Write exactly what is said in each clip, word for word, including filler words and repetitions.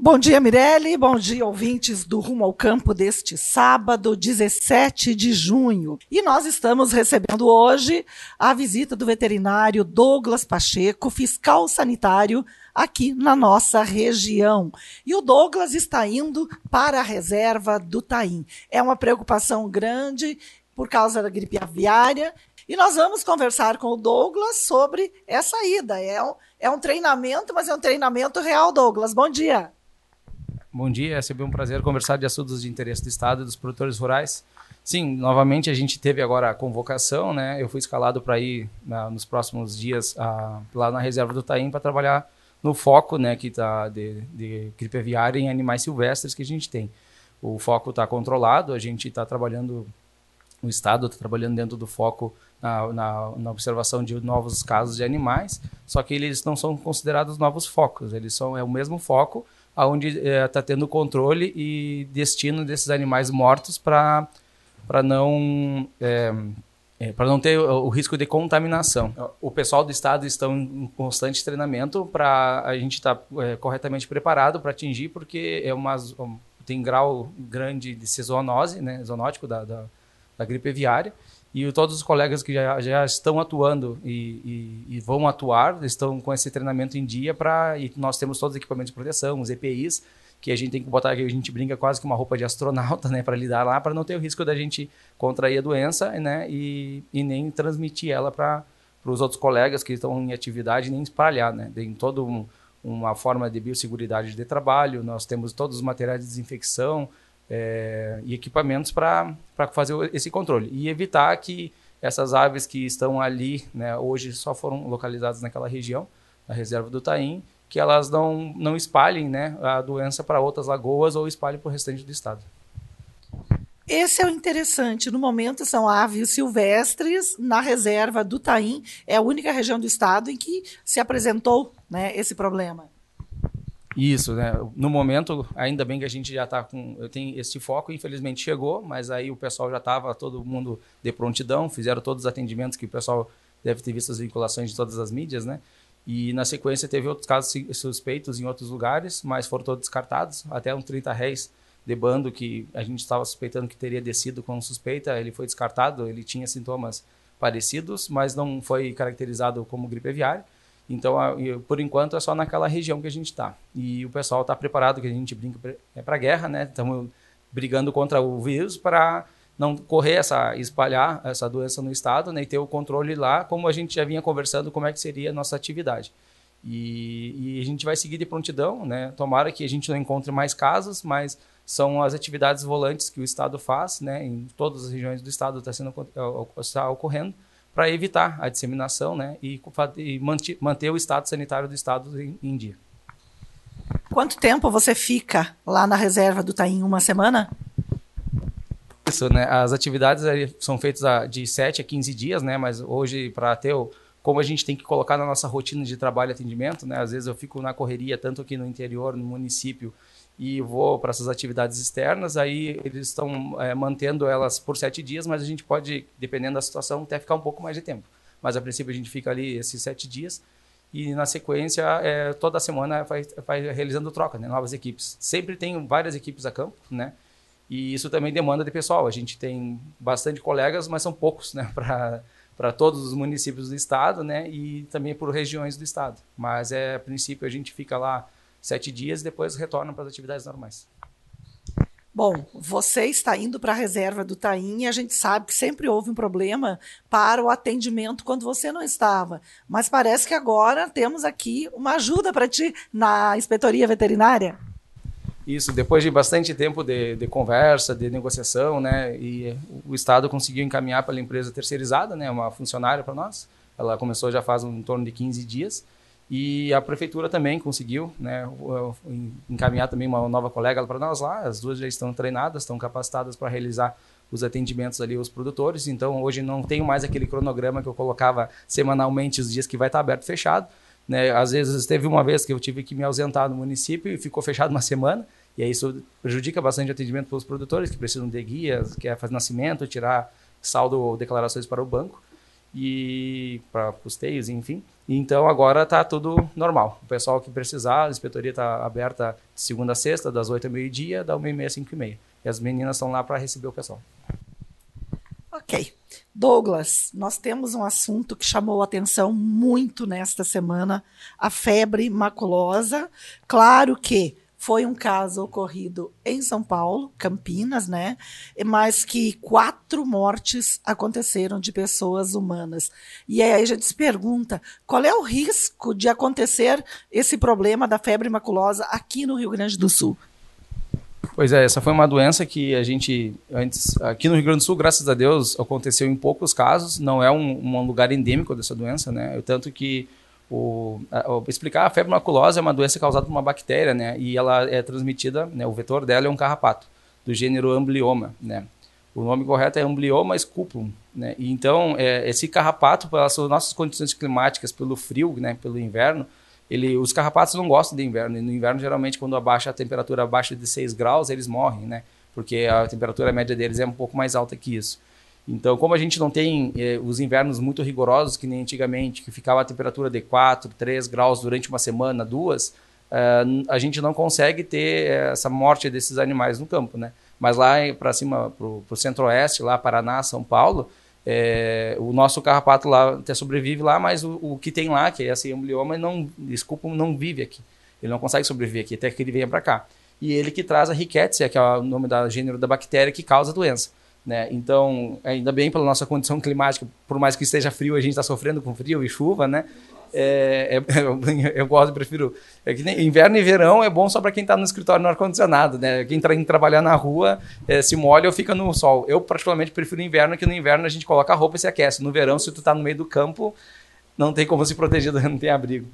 Bom dia, Mirelle. Bom dia, ouvintes do Rumo ao Campo deste sábado, dezessete de junho. E nós estamos recebendo hoje a visita do veterinário Douglas Pacheco, fiscal sanitário, aqui na nossa região. E o Douglas está indo para a reserva do Taim. É uma preocupação grande por causa da gripe aviária. E nós vamos conversar com o Douglas sobre essa ida. É um, é um treinamento, mas é um treinamento real, Douglas. Bom dia. Bom dia, é sempre um prazer conversar de assuntos de interesse do Estado e dos produtores rurais. Sim, novamente a gente teve agora a convocação, né? Eu fui escalado para ir na, nos próximos dias a, lá na reserva do Taim para trabalhar no foco, né, que tá de, de gripe aviária em animais silvestres que a gente tem. O foco está controlado, a gente está trabalhando, o Estado está trabalhando dentro do foco na, na, na observação de novos casos de animais, só que eles não são considerados novos focos, eles são é o mesmo foco, onde está é, tendo controle e destino desses animais mortos para para não é, é, para não ter o, o risco de contaminação. O pessoal do estado está em constante treinamento para a gente estar tá, é, corretamente preparado para atingir, porque é uma tem grau grande de zoonose, né, zoonótico da, da, da gripe aviária. E todos os colegas que já, já estão atuando e, e, e vão atuar, estão com esse treinamento em dia para e nós temos todos os equipamentos de proteção, os E P Is, que a gente tem que botar, que a gente brinca quase que uma roupa de astronauta, né, para lidar lá, para não ter o risco da gente contrair a doença, né, e, e nem transmitir ela para os outros colegas que estão em atividade, nem espalhar, né. Tem toda um, uma forma de biosseguridade de trabalho, nós temos todos os materiais de desinfecção, É, e equipamentos para fazer esse controle e evitar que essas aves que estão ali, né, hoje só foram localizadas naquela região, na reserva do Taim, que elas não, não espalhem, né, a doença para outras lagoas ou espalhem para o restante do estado. Esse é o interessante. No momento são aves silvestres na reserva do Taim. É a única região do estado em que se apresentou, né, esse problema. Isso, né? No momento, ainda bem que a gente já está com... Eu tenho esse foco, infelizmente chegou, mas aí o pessoal já estava, todo mundo de prontidão, fizeram todos os atendimentos que o pessoal deve ter visto as vinculações de todas as mídias, né? E na sequência teve outros casos suspeitos em outros lugares, mas foram todos descartados, até uns trinta réis de bando que a gente estava suspeitando que teria descido com suspeita, ele foi descartado, ele tinha sintomas parecidos, mas não foi caracterizado como gripe aviária. Então, por enquanto, é só naquela região que a gente está. E o pessoal está preparado, que a gente brinca é para a guerra, né? Estamos brigando contra o vírus para não correr essa, espalhar essa doença no estado, né? E ter o controle lá, como a gente já vinha conversando, como é que seria a nossa atividade. E, e a gente vai seguir de prontidão, né? Tomara que a gente não encontre mais casos, mas são as atividades volantes que o estado faz, né? Em todas as regiões do estado está sendo está ocorrendo, para evitar a disseminação, né, e, e manter, manter o estado sanitário do estado em, em dia. Quanto tempo você fica lá na reserva do Taim? Uma semana? Isso, né? As atividades são feitas de sete a quinze dias, né? Mas hoje, para ter o, como a gente tem que colocar na nossa rotina de trabalho e atendimento, né? Às vezes eu fico na correria, tanto aqui no interior, no município, e vou para essas atividades externas, aí eles estão é, mantendo elas por sete dias, mas a gente pode, dependendo da situação, até ficar um pouco mais de tempo. Mas a princípio a gente fica ali esses sete dias e na sequência é, toda semana vai, vai realizando troca, né, novas equipes. Sempre tem várias equipes a campo, né, e isso também demanda de pessoal. A gente tem bastante colegas, mas são poucos, né, para para todos os municípios do estado, né, e também por regiões do estado. Mas é, a princípio a gente fica lá sete dias e depois retornam para as atividades normais. Bom, você está indo para a reserva do Taim e a gente sabe que sempre houve um problema para o atendimento quando você não estava. Mas parece que agora temos aqui uma ajuda para ti na inspetoria veterinária. Isso, depois de bastante tempo de, de conversa, de negociação, né, e o Estado conseguiu encaminhar para a empresa terceirizada, né, uma funcionária para nós. Ela começou já faz um, em torno de quinze dias. E a prefeitura também conseguiu, né, encaminhar também uma nova colega para nós lá. As duas já estão treinadas, estão capacitadas para realizar os atendimentos ali aos produtores. Então, hoje não tenho mais aquele cronograma que eu colocava semanalmente os dias que vai estar aberto e fechado, né? Às vezes, teve uma vez que eu tive que me ausentar no município e ficou fechado uma semana. E aí isso prejudica bastante o atendimento para os produtores que precisam de guias, que é fazer nascimento, tirar saldo ou declarações para o banco. E para custeios, enfim. Então agora está tudo normal. O pessoal que precisar, a inspetoria está aberta de segunda a sexta, das oito ao meio-dia, da uma e meia às cinco e meia. E as meninas estão lá para receber o pessoal. Ok. Douglas, nós temos um assunto que chamou a atenção muito nesta semana, a febre maculosa. Claro que foi um caso ocorrido em São Paulo, Campinas, né? Mas que quatro mortes aconteceram de pessoas humanas. E aí a gente se pergunta, qual é o risco de acontecer esse problema da febre maculosa aqui no Rio Grande do Sul? Pois é, essa foi uma doença que a gente, antes, aqui no Rio Grande do Sul, graças a Deus, aconteceu em poucos casos, não é um, um lugar endêmico dessa doença, né? Tanto que O, a, a, explicar, a febre maculosa é uma doença causada por uma bactéria, né? E ela é transmitida, né? O vetor dela é um carrapato, do gênero Amblyoma, né? O nome correto é Amblyoma scuculum, né? E então, é, esse carrapato, pelas nossas condições climáticas, pelo frio, né? Pelo inverno, ele, os carrapatos não gostam de inverno. E no inverno, geralmente, quando abaixa a temperatura abaixo de seis graus, eles morrem, né? Porque a temperatura média deles é um pouco mais alta que isso. Então, como a gente não tem eh, os invernos muito rigorosos, que nem antigamente, que ficava a temperatura de quatro, três graus durante uma semana, duas, eh, a gente não consegue ter essa morte desses animais no campo, né? Mas lá para cima, para o centro-oeste, lá Paraná, São Paulo, eh, o nosso carrapato lá até sobrevive lá, mas o, o que tem lá, que é esse Amblyoma, não, desculpa, não vive aqui. Ele não consegue sobreviver aqui, até que ele venha para cá. E ele que traz a Rickettsia, que é o nome do gênero da bactéria que causa a doença. Né? Então, ainda bem pela nossa condição climática, por mais que esteja frio, a gente está sofrendo com frio e chuva, né? É, é, eu, eu gosto, prefiro. É que nem, inverno e verão é bom só para quem está no escritório no ar-condicionado, né? Quem está indo trabalhar na rua é, se molha ou fica no sol. Eu, particularmente, prefiro inverno, que no inverno a gente coloca a roupa e se aquece. No verão, se tu está no meio do campo, não tem como se proteger, não tem abrigo.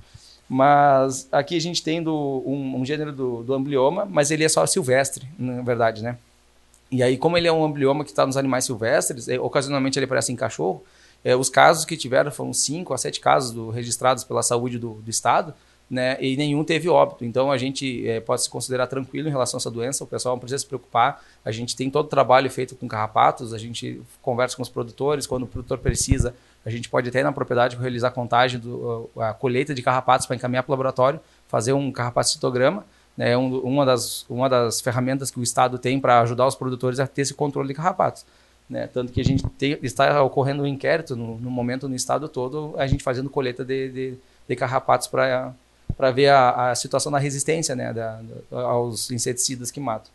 Mas aqui a gente tem do, um, um gênero do, do Amblyoma, mas ele é só silvestre, na verdade, né? E aí, como ele é um Amblyoma que está nos animais silvestres, é, ocasionalmente ele aparece em cachorro, é, os casos que tiveram foram cinco a sete casos do, registrados pela saúde do, do estado, né, e nenhum teve óbito. Então, a gente é, pode se considerar tranquilo em relação a essa doença, o pessoal não precisa se preocupar. A gente tem todo o trabalho feito com carrapatos, a gente conversa com os produtores, quando o produtor precisa, a gente pode até ir na propriedade realizar a contagem, do, a colheita de carrapatos para encaminhar para o laboratório, fazer um carrapatocitograma. É um, uma, das, uma das ferramentas que o Estado tem para ajudar os produtores a ter esse controle de carrapatos. Né? Tanto que a gente tem, está ocorrendo um inquérito no, no momento no Estado todo, a gente fazendo colheita de, de, de carrapatos para ver a, a situação da resistência, né? da, da, aos inseticidas que matam.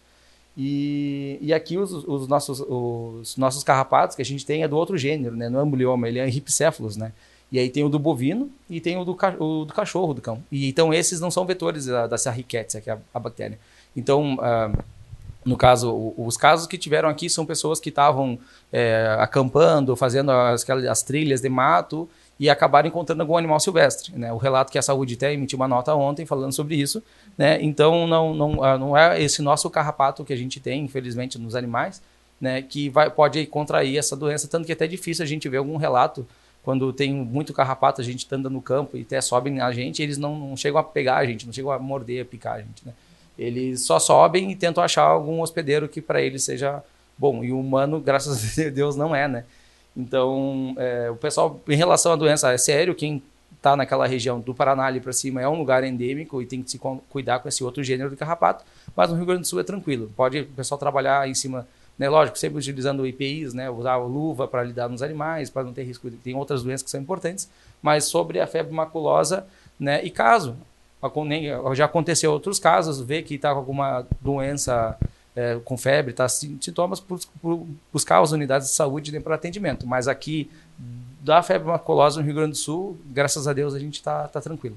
E, e aqui os, os, nossos, os nossos carrapatos que a gente tem é do outro gênero, né? No Amblyoma, ele é Rhipcephalus, né? E aí tem o do bovino e tem o do, o do cachorro, do cão. E, então esses não são vetores da, da Rickettsia, que é a, a bactéria. Então, uh, no caso, o, os casos que tiveram aqui são pessoas que estavam é, acampando, fazendo as, as trilhas de mato e acabaram encontrando algum animal silvestre. Né? O relato que a Saúde até emitiu uma nota ontem falando sobre isso. Né? Então, não, não, não é esse nosso carrapato que a gente tem, infelizmente, nos animais, né, que vai, pode contrair essa doença, tanto que é até difícil a gente ver algum relato. Quando tem muito carrapato, a gente anda no campo e até sobem na gente, eles não, não chegam a pegar a gente, não chegam a morder, a picar a gente. Né? Eles só sobem e tentam achar algum hospedeiro que para eles seja bom. E o humano, graças a Deus, não é, né? Então, é, o pessoal, em relação à doença, é sério, quem está naquela região do Paraná ali para cima é um lugar endêmico e tem que se cuidar com esse outro gênero de carrapato, mas no Rio Grande do Sul é tranquilo. Pode o pessoal trabalhar em cima... Né, lógico, sempre utilizando I P Is, né, usar a luva para lidar nos animais, para não ter risco. Tem outras doenças que são importantes, mas sobre a febre maculosa, né, e caso, já aconteceu outros casos, vê que está com alguma doença é, com febre, está sintomas, por, por buscar as unidades de saúde para atendimento. Mas aqui, da febre maculosa no Rio Grande do Sul, graças a Deus, a gente está tá tranquilo.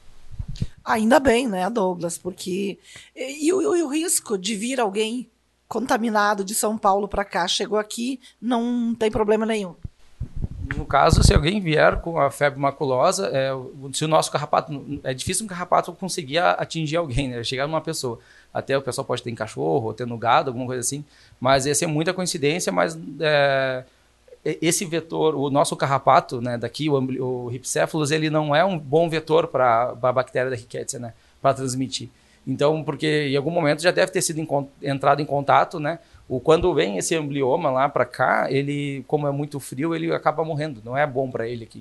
Ainda bem, né, Douglas, porque... E, e, o, e o risco de vir alguém contaminado de São Paulo para cá, chegou aqui, não tem problema nenhum. No caso, se alguém vier com a febre maculosa, é, se o nosso carrapato... É difícil um carrapato conseguir atingir alguém, né? Chegar numa pessoa. Até o pessoal pode ter em cachorro, ou ter no gado, alguma coisa assim. Mas essa é muita coincidência, mas é, esse vetor, o nosso carrapato, né, daqui, o, o Rhipcephalus, ele não é um bom vetor para a bactéria da Rickettsia, né? Para transmitir. Então, porque em algum momento já deve ter sido em, entrado em contato, né? O, quando vem esse Amblyoma lá para cá, ele, como é muito frio, ele acaba morrendo. Não é bom para ele aqui.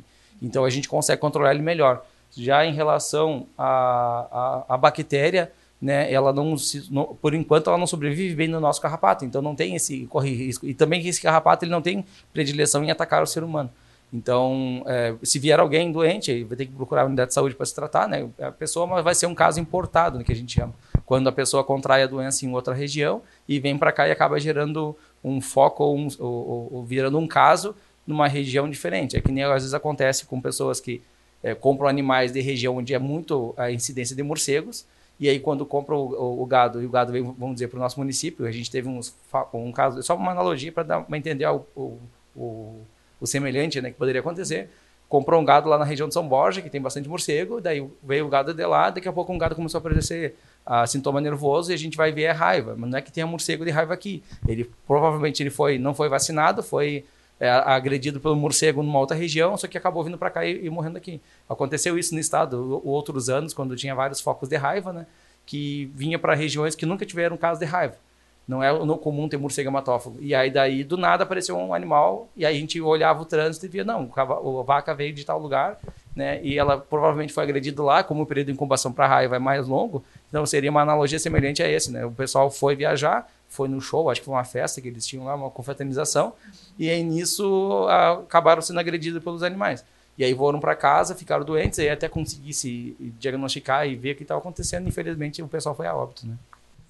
Então a gente consegue controlar ele melhor. Já em relação à, à, à bactéria, né, ela não, se, não, por enquanto, ela não sobrevive bem no nosso carrapato, então não tem esse, corre risco. E também que esse carrapato ele não tem predileção em atacar o ser humano. Então, é, se vier alguém doente, vai ter que procurar a unidade de saúde para se tratar, né? A pessoa vai ser um caso importado, né, que a gente chama. Quando a pessoa contrai a doença em outra região e vem para cá e acaba gerando um foco ou, um, ou, ou, ou virando um caso numa região diferente. É que nem às vezes acontece com pessoas que é, compram animais de região onde é muito a incidência de morcegos, e aí quando compram o, o, o gado, e o gado vem, vamos dizer, para o nosso município, a gente teve uns, um caso, só uma analogia para entender o, o, o, o semelhante, né, que poderia acontecer. Comprou um gado lá na região de São Borja, que tem bastante morcego, daí veio o gado de lá, daqui a pouco um gado começou a aparecer a sintoma nervoso e a gente vai ver a raiva, mas não é que tenha morcego de raiva aqui. Ele provavelmente ele foi, não foi vacinado, foi é, agredido pelo morcego numa outra região, só que acabou vindo para cá e, e morrendo aqui. Aconteceu isso no estado outros anos, quando tinha vários focos de raiva, né, que vinha para regiões que nunca tiveram caso de raiva. Não é comum ter morcego hematófago. E aí, daí, do nada, apareceu um animal, e aí a gente olhava o trânsito e via, não, a vaca veio de tal lugar, né, e ela provavelmente foi agredida lá, como o período de incubação para raiva é mais longo, então seria uma analogia semelhante a esse, né? O pessoal foi viajar, foi no show, acho que foi uma festa que eles tinham lá, uma confraternização, e aí nisso a, acabaram sendo agredidos pelos animais. E aí foram para casa, ficaram doentes, e aí até conseguir se diagnosticar e ver o que estava acontecendo, infelizmente o pessoal foi a óbito, né?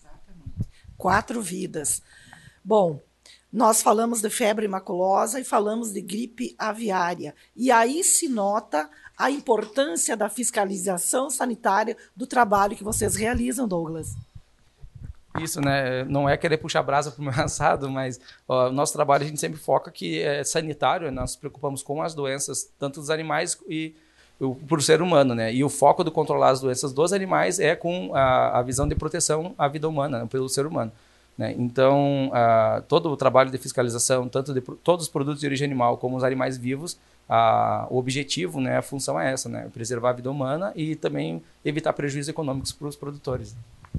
Quatro vidas. Bom, nós falamos de febre maculosa e falamos de gripe aviária. E aí se nota a importância da fiscalização sanitária do trabalho que vocês realizam, Douglas. Isso, né? Não é querer puxar brasa para o meu assado, mas ó, o nosso trabalho a gente sempre foca que é sanitário, nós nos preocupamos com as doenças, tanto dos animais e por ser humano, né? E o foco do controlar as doenças dos animais é com a, a visão de proteção à vida humana, né? Pelo ser humano, né? Então, a, todo o trabalho de fiscalização, tanto de todos os produtos de origem animal como os animais vivos, a, o objetivo, né? A função é essa, né? Preservar a vida humana e também evitar prejuízos econômicos para os produtores.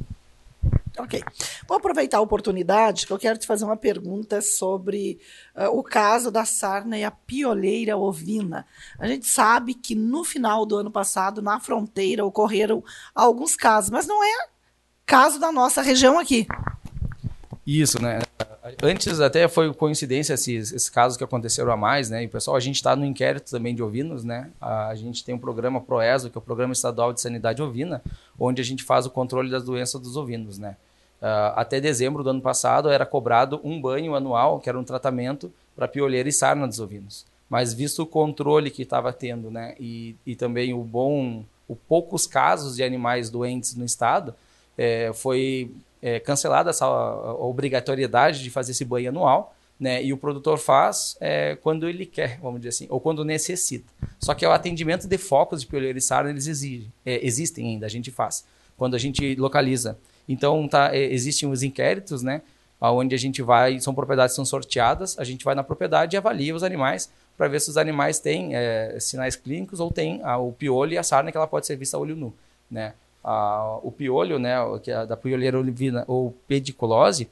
Ok. Vou aproveitar a oportunidade que eu quero te fazer uma pergunta sobre uh, o caso da sarna e a pioleira ovina. A gente sabe que no final do ano passado, na fronteira, ocorreram alguns casos, mas não é caso da nossa região aqui. Isso, né? Antes até foi coincidência esses, esses casos que aconteceram a mais, né? E pessoal, a gente está no inquérito também de ovinos, né? A gente tem um programa PROESO, que é o Programa Estadual de Sanidade Ovina, onde a gente faz o controle das doenças dos ovinos, né? Uh, até dezembro do ano passado era cobrado um banho anual, que era um tratamento para pioleira e sarna dos ovinos. Mas visto o controle que estava tendo, né? E, e também o bom, o poucos casos de animais doentes no estado, é, foi É, cancelada essa obrigatoriedade de fazer esse banho anual, né? E o produtor faz é, quando ele quer, vamos dizer assim, ou quando necessita. Só que o atendimento de focos de pioleira e sarna, eles exigem, é, existem ainda, a gente faz, quando a gente localiza. Então, tá, é, existem os inquéritos, né? Onde a gente vai, são propriedades que são sorteadas, a gente vai na propriedade e avalia os animais para ver se os animais têm é, sinais clínicos ou têm a, o piolho e a sarna, que ela pode ser vista a olho nu, né? Ah, o piolho, né, que é da pioleira ovina ou pediculose,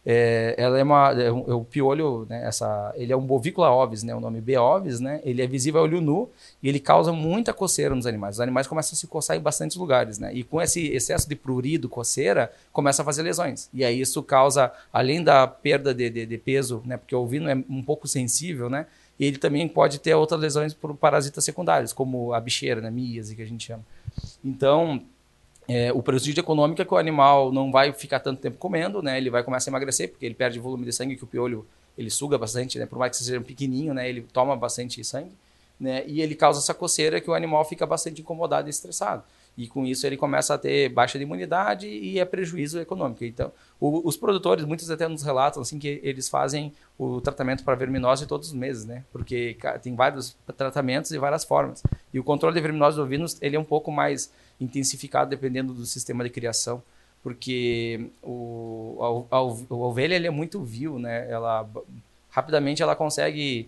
é, ela é uma, é um, é o piolho, né, essa, ele é um bovícola ovis, né, o nome B. ovis, né, ele é visível a olho nu e ele causa muita coceira nos animais. Os animais começam a se coçar em bastantes lugares, né, e com esse excesso de prurido, coceira, começa a fazer lesões. E aí isso causa, além da perda de, de, de peso, né, porque o ovino é um pouco sensível, né, e ele também pode ter outras lesões por parasitas secundários, como a bicheira, né, míase, que a gente chama. Então, É, o prejuízo econômico é que o animal não vai ficar tanto tempo comendo, né? Ele vai começar a emagrecer, porque ele perde volume de sangue, que o piolho ele suga bastante, né? Por mais que seja pequenininho, né? Ele toma bastante sangue, né? E ele causa essa coceira que o animal fica bastante incomodado e estressado. E com isso ele começa a ter baixa de imunidade e é prejuízo econômico. Então, o, os produtores, muitos até nos relatam assim, que eles fazem o tratamento para verminose todos os meses, né? Porque tem vários tratamentos e várias formas. E o controle de verminose dos ovinos, ele é um pouco mais intensificado dependendo do sistema de criação, porque o, a, a, a ovelha ele é muito vil, né? Ela, rapidamente ela consegue,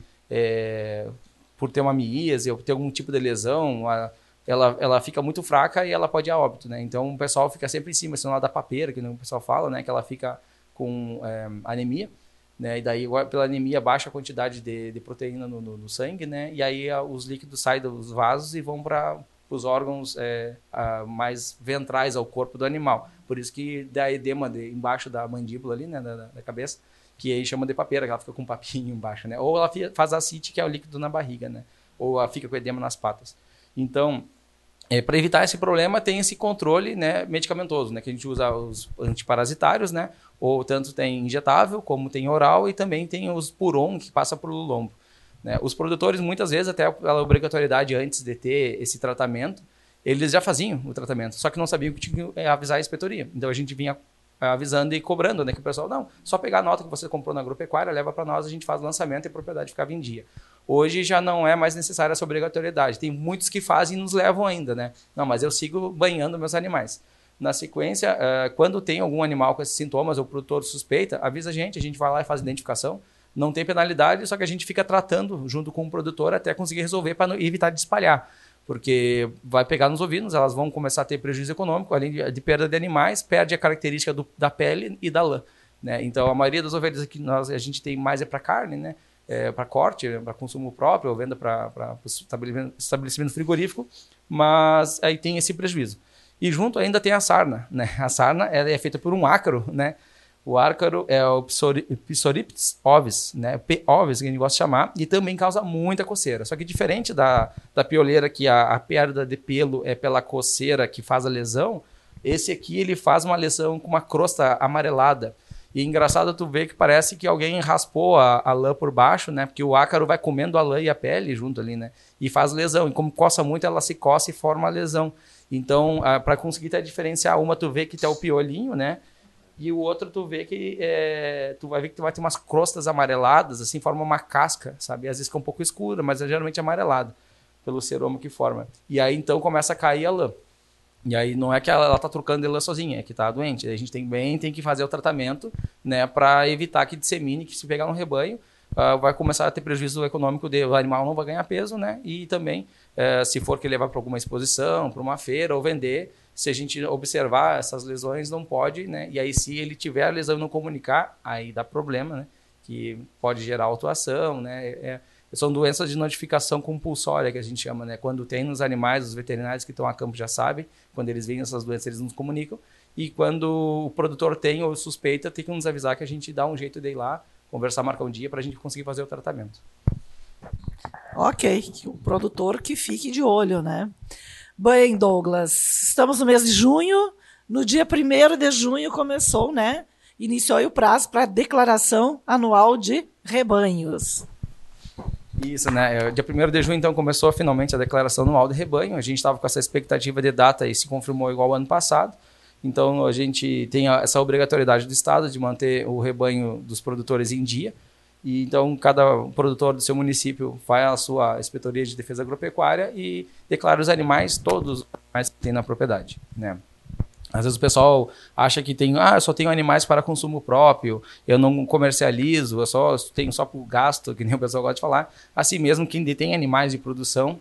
é, por ter uma miíase ou ter algum tipo de lesão, a, ela, ela fica muito fraca e ela pode ir a óbito, né? Então o pessoal fica sempre em cima, senão ela dá papeira, que o pessoal fala, né? Que ela fica com é, anemia, né? E daí, pela anemia, baixa a quantidade de, de proteína no, no, no sangue, né? E aí a, os líquidos saem dos vasos e vão para os órgãos é, a, mais ventrais ao corpo do animal. Por isso que dá edema de, embaixo da mandíbula ali, né? Da, da cabeça, que aí chama de papeira, que ela fica com um papinho embaixo, né? Ou ela faz ascite, que é o líquido na barriga, né? Ou ela fica com edema nas patas. Então, é, para evitar esse problema, tem esse controle, né, medicamentoso, né? Que a gente usa os antiparasitários, né? Ou tanto tem injetável, como tem oral, e também tem os Puron, que passa pelo lombo, né? Os produtores, muitas vezes, até pela obrigatoriedade antes de ter esse tratamento, eles já faziam o tratamento, só que não sabiam que tinha que avisar a inspetoria. Então, a gente vinha avisando e cobrando, né? Que o pessoal, não, só pegar a nota que você comprou na agropecuária, leva para nós, a gente faz o lançamento e a propriedade ficava em dia. Hoje já não é mais necessária essa obrigatoriedade. Tem muitos que fazem e nos levam ainda, né? Não, mas eu sigo banhando meus animais. Na sequência, uh, quando tem algum animal com esses sintomas, ou o produtor suspeita, avisa a gente, a gente vai lá e faz identificação. Não tem penalidade, só que a gente fica tratando junto com o produtor até conseguir resolver para evitar de espalhar. Porque vai pegar nos ovinos, elas vão começar a ter prejuízo econômico, além de, de perda de animais, perde a característica do, da pele e da lã, né? Então, a maioria das ovelhas que nós, a gente tem mais é para carne, né? É, para corte, para consumo próprio, ou venda para estabelecimento, estabelecimento frigorífico, mas aí tem esse prejuízo. E junto ainda tem a sarna, né? A sarna ela é feita por um ácaro, né? O ácaro é o Psoriptes ovis, né? P. ovis, que a gente gosta de chamar, e também causa muita coceira. Só que diferente da, da pioleira, que a, a perda de pelo é pela coceira que faz a lesão, esse aqui ele faz uma lesão com uma crosta amarelada. E é engraçado tu ver que parece que alguém raspou a, a lã por baixo, né? Porque o ácaro vai comendo a lã e a pele junto ali, né? E faz lesão. E como coça muito, ela se coça e forma a lesão. Então, para conseguir até diferenciar uma, tu vê que tem o piolinho, né? E o outro tu vê que é, tu vai ver que tu vai ter umas crostas amareladas, assim, forma uma casca, sabe? Às vezes fica um pouco escura, mas é geralmente amarelado pelo seroma que forma. E aí então começa a cair a lã. E aí não é que ela, ela tá trocando de lã sozinha, é que tá doente. Aí a gente tem bem tem que fazer o tratamento, né, para evitar que dissemine, que se pegar no rebanho, uh, vai começar a ter prejuízo econômico dele, o animal não vai ganhar peso, né? E também, uh, se for que levar para alguma exposição, para uma feira ou vender, se a gente observar essas lesões, não pode, né? E aí, se ele tiver a lesão e não comunicar, aí dá problema, né? Que pode gerar autuação, né? É, são doenças de notificação compulsória, que a gente chama, né? Quando tem nos animais, os veterinários que estão a campo já sabem, quando eles veem essas doenças, eles nos comunicam. E quando o produtor tem ou suspeita, tem que nos avisar que a gente dá um jeito de ir lá, conversar, marcar um dia para a gente conseguir fazer o tratamento. Ok, o produtor que fique de olho, né? Bem, Douglas, estamos no mês de junho. No dia primeiro de junho começou, né? Iniciou aí o prazo para declaração anual de rebanhos. Isso, né? Dia primeiro de junho, então, começou finalmente a declaração anual de rebanho. A gente estava com essa expectativa de data e se confirmou igual ao ano passado. Então, a gente tem essa obrigatoriedade do Estado de manter o rebanho dos produtores em dia. E, então, cada produtor do seu município faz a sua inspetoria de defesa agropecuária e declara os animais, todos os animais que tem na propriedade, né? Às vezes o pessoal acha que tem, ah, eu só tenho animais para consumo próprio, eu não comercializo, eu só eu tenho só para o gasto, que nem o pessoal gosta de falar. Assim mesmo, quem detém animais de produção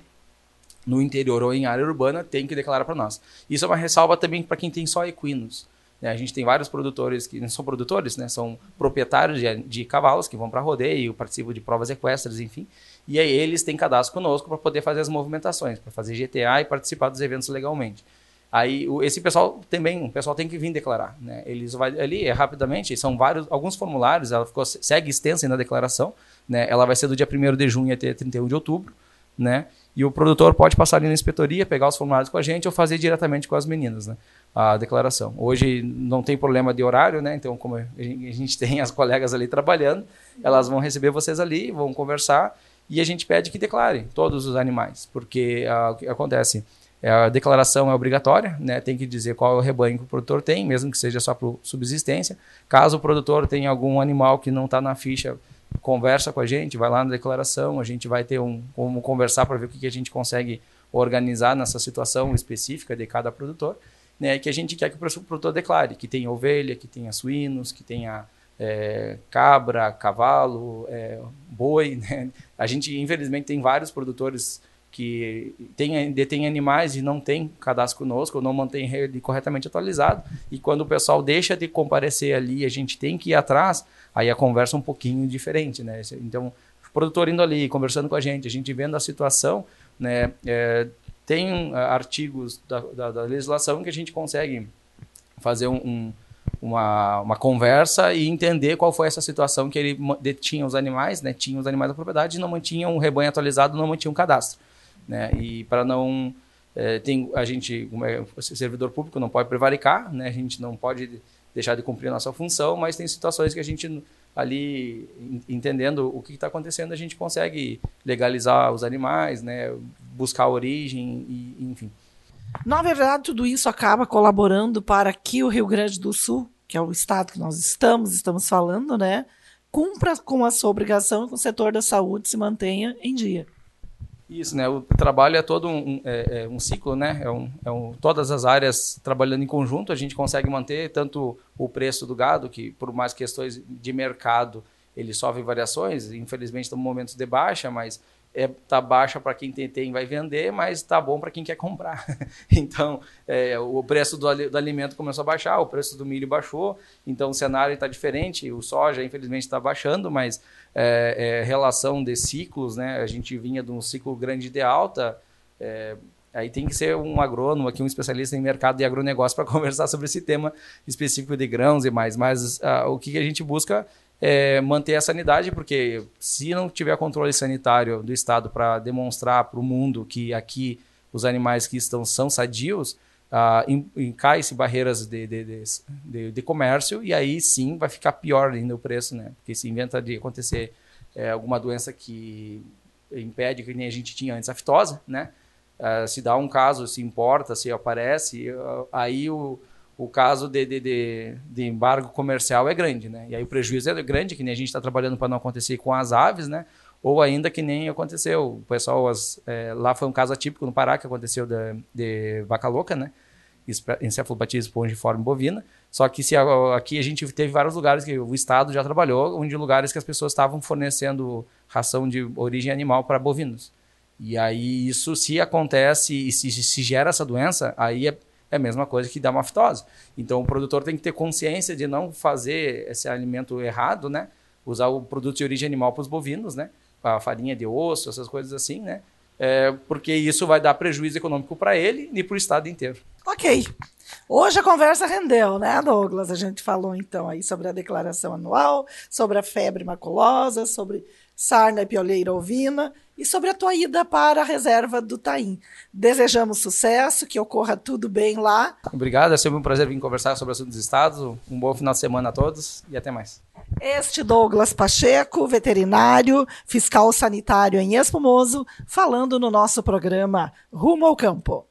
no interior ou em área urbana tem que declarar para nós. Isso é uma ressalva também para quem tem só equinos. A gente tem vários produtores que não são produtores, né? São proprietários de, de cavalos que vão para rodeio, participam de provas equestres, enfim. E aí eles têm cadastro conosco para poder fazer as movimentações, para fazer G T A e participar dos eventos legalmente. Aí o, esse pessoal também, o pessoal tem que vir declarar, né? Eles vai ali é, rapidamente, são vários, alguns formulários, ela ficou, segue extensa na declaração, né? Ela vai ser do dia primeiro de junho até trinta e um de outubro, né? E o produtor pode passar ali na inspetoria, pegar os formulários com a gente ou fazer diretamente com as meninas, né? A declaração. Hoje não tem problema de horário, né? Então, como a gente tem as colegas ali trabalhando, elas vão receber vocês ali, vão conversar e a gente pede que declarem todos os animais, porque ah, o que acontece? A declaração é obrigatória, né? Tem que dizer qual é o rebanho que o produtor tem, mesmo que seja só por subsistência. Caso o produtor tenha algum animal que não está na ficha, conversa com a gente, vai lá na declaração, a gente vai ter um como conversar para ver o que, que a gente consegue organizar nessa situação específica de cada produtor, né, que a gente quer que o produtor declare, que tem ovelha, que tenha suínos, que tenha é, cabra, cavalo, é, boi, né? A gente, infelizmente, tem vários produtores que tem, detém animais e não tem cadastro conosco, ou não mantém ele corretamente atualizado, e quando o pessoal deixa de comparecer ali, a gente tem que ir atrás, aí a conversa é um pouquinho diferente, né? Então, o produtor indo ali, conversando com a gente, a gente vendo a situação, né? É, tem artigos da, da, da legislação que a gente consegue fazer um, um, uma, uma conversa e entender qual foi essa situação que ele detinha os animais, né? Tinha os animais da propriedade e não mantinha um rebanho atualizado, não mantinha um cadastro. Né? E para não é, tem a gente como é, servidor público não pode prevaricar, né? A gente não pode deixar de cumprir a nossa função, mas tem situações que a gente ali entendendo o que está acontecendo, a gente consegue legalizar os animais, né? Buscar a origem e enfim. Na verdade, tudo isso acaba colaborando para que o Rio Grande do Sul, que é o estado que nós estamos estamos falando, né, cumpra com a sua obrigação e com o setor da saúde se mantenha em dia. Isso, né? O trabalho é todo um, é, é um ciclo, né? É um, é um, todas as áreas trabalhando em conjunto, a gente consegue manter tanto o preço do gado, que por mais questões de mercado, ele sofre variações, infelizmente estamos em momentos de baixa, mas é, tá baixa para quem tem, tem vai vender, mas tá bom para quem quer comprar. Então, é, o preço do, do alimento começou a baixar, o preço do milho baixou, então o cenário está diferente, o soja infelizmente está baixando, mas é, é, relação de ciclos, né? A gente vinha de um ciclo grande de alta, é, aí tem que ser um agrônomo aqui, um especialista em mercado e agronegócio para conversar sobre esse tema específico de grãos e mais, mas ah, o que a gente busca é manter a sanidade, porque se não tiver controle sanitário do Estado para demonstrar para o mundo que aqui os animais que estão são sadios, ah, encai-se barreiras de, de, de, de, de comércio e aí sim vai ficar pior ainda o preço, né? Porque se inventa de acontecer é, alguma doença que impede, que nem a gente tinha antes, a fitose, né? Ah, se dá um caso, se importa, se aparece, aí o o caso de, de, de, de embargo comercial é grande, né? E aí o prejuízo é grande, que nem a gente está trabalhando para não acontecer com as aves, né? Ou ainda que nem aconteceu. O pessoal, as, é, lá foi um caso atípico no Pará, que aconteceu de, de vaca louca, né? Encefalopatia espongiforme bovina. Só que se, aqui a gente teve vários lugares que o Estado já trabalhou, onde lugares que as pessoas estavam fornecendo ração de origem animal para bovinos. E aí isso, se acontece e se, se gera essa doença, aí é É a mesma coisa que dar uma fitose. Então, o produtor tem que ter consciência de não fazer esse alimento errado, né? Usar o produto de origem animal para os bovinos, né? A farinha de osso, essas coisas assim, né? É, porque isso vai dar prejuízo econômico para ele e para o estado inteiro. Ok. Hoje a conversa rendeu, né, Douglas? A gente falou, então, aí sobre a declaração anual, sobre a febre maculosa, sobre sarna e pioleira ovina e sobre a tua ida para a reserva do Taim. Desejamos sucesso, que ocorra tudo bem lá. Obrigado, é sempre um prazer vir conversar sobre assuntos dos estados. Um bom final de semana a todos e até mais. Este Douglas Pacheco, veterinário, fiscal sanitário em Espumoso, falando no nosso programa Rumo ao Campo.